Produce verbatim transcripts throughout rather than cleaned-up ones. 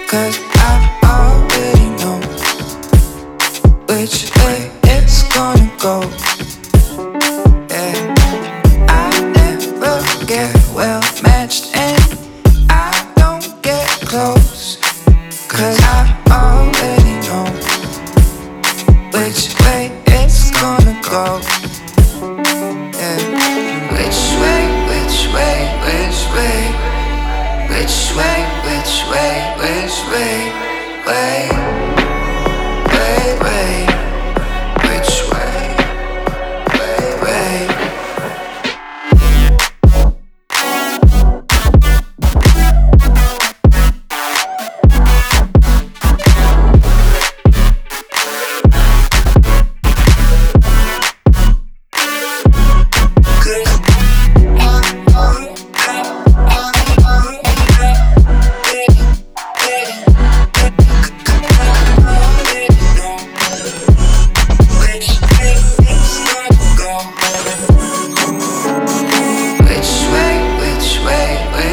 'Cause I already know which way it's gonna go. Yeah, I never get well matched and I don't get close. 'Cause I already know which way it's gonna go. Yeah, which way, which way, which way, which way, which way, which way, way, way, way, which way, way, way.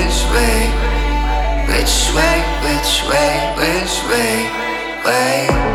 Which way, which way, which way, way.